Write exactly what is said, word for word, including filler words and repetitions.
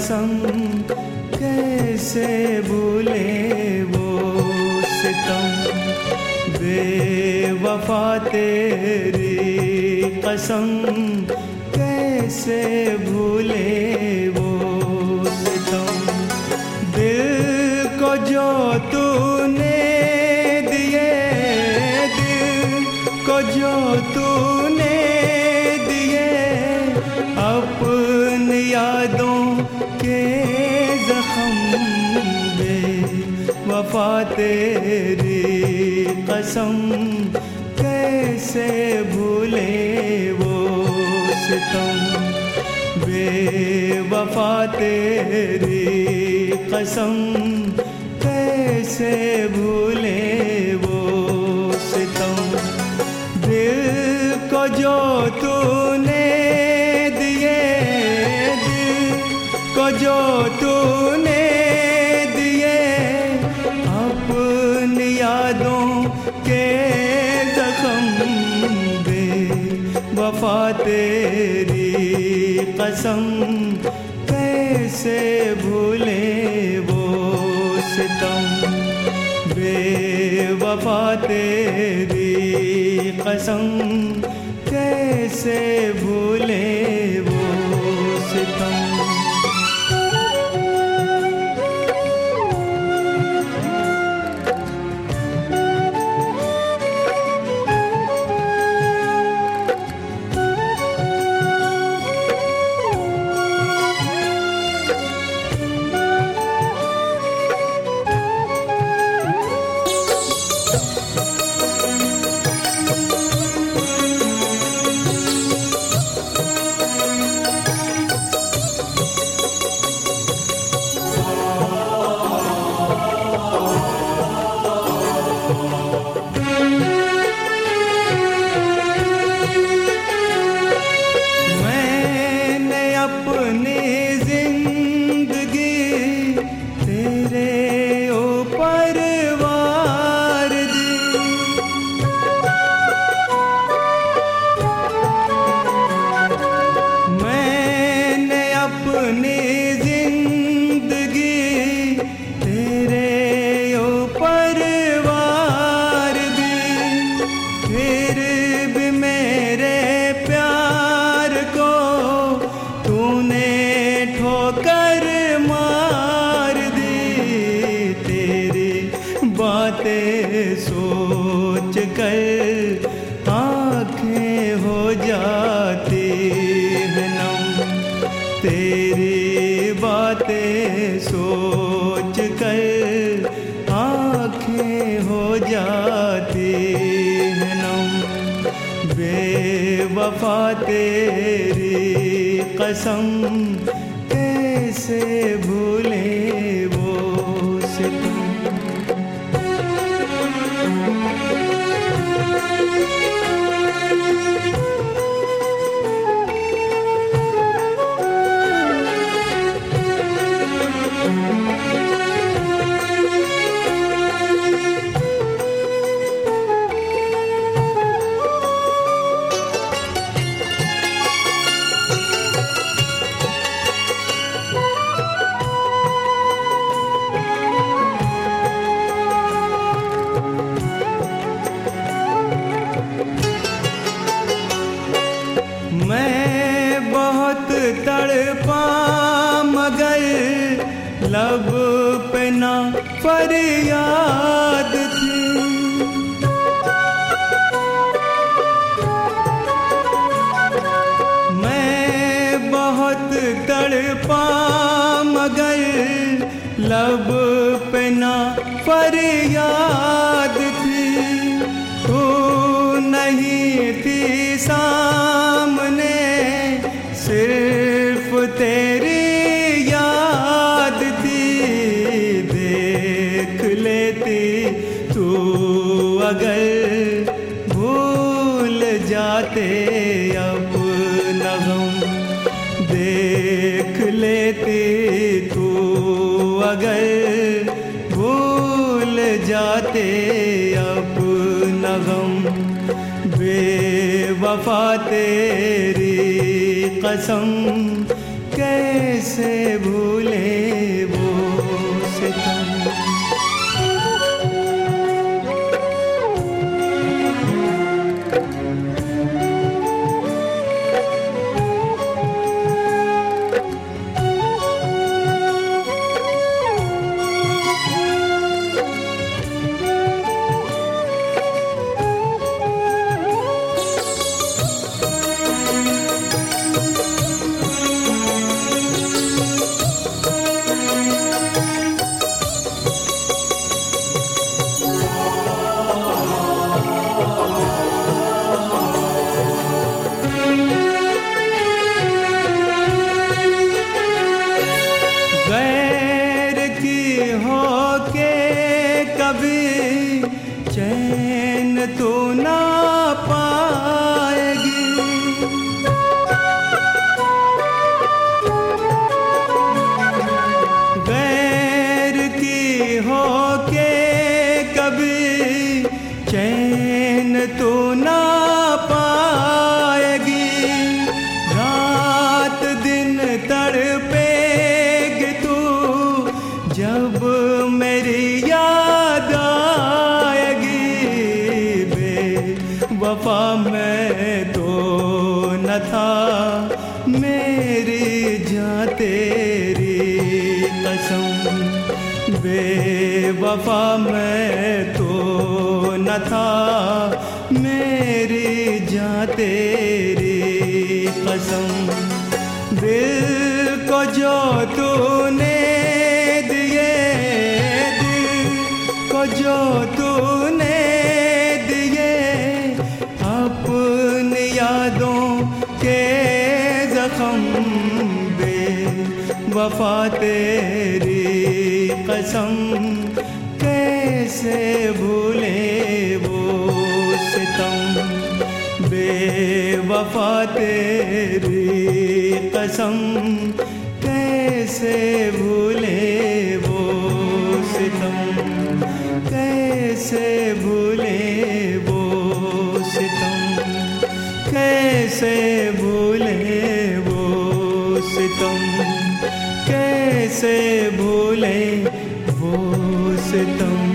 कसम कैसे भूले वो सितम, बेवफा तेरी कसम कैसे भूले वो सितम। दिल को जो तूने दिए, दिल को जो तूने दिए, अपनी यादों के जख्म, बेवफा तेरी कसम कैसे भूले वो सितम, बेवफा तेरी कसम कैसे भूले वो सितम। दिल को जो तूने दिए, दिल को जो तूने दिए, अपनी यादों के जख्म, बेवफा तेरी कसम कैसे भूले वो सितम, बेवफा तेरी कसम कैसे भूले वो सितम। सोच कर आँखें हो जाती है नम, तेरी बातें सोच कर आँखें हो जाती है नम, बेवफा तेरी कसम कैसे भूले वो सितम। मैं बहुत तड़पा मगर लब पे ना फरियाद थी, मैं बहुत तड़पा मगर लब पे ना फरियाद थी, तू नहीं थी सामने सिर्फ तेरी याद थी, देख लेती तू अगर भूल जाते अपना गम, देख लेती तू अगर भूल जाते अपना गम, बेवफा तेरी कसम कै कैसे भूले वो सितम। गैर की हो के कभी चैन तो ना पाएगी, गैर की हो के कभी चैन तो ना पाएगी। रात दिन तड़पेगी तू जब मेरी याद आएगी। बेवफा मैं तो न था, मेरी जान तेरी कसम। बेवफा मैं तो न था, मेरी जान तेरी कसम। दिल को जो तूने दिए, दिल को जो तूने दिए, अपनी यादों के जख्म। बेवफा तेरी कसम, कैसे भूले वो सितम। बेवफा तेरी कसम, कैसे भूले वो सितम। कैसे भूले वो सितम, कैसे भूले वो सितम, कैसे भूले वो सितम।